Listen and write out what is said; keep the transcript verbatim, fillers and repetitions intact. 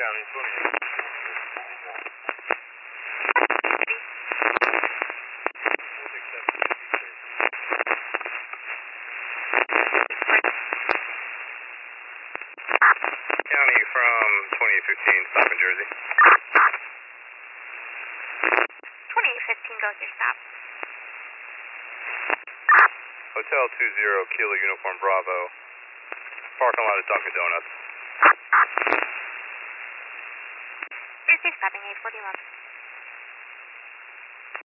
County, twenty-eight. County from twenty-eight fifteen, stop in Jersey. twenty-eight fifteen, go with your stop. Hotel two zero, Kilo Uniform Bravo. Parking lot of Dunkin' Donuts. Jersey stopping eight forty-one.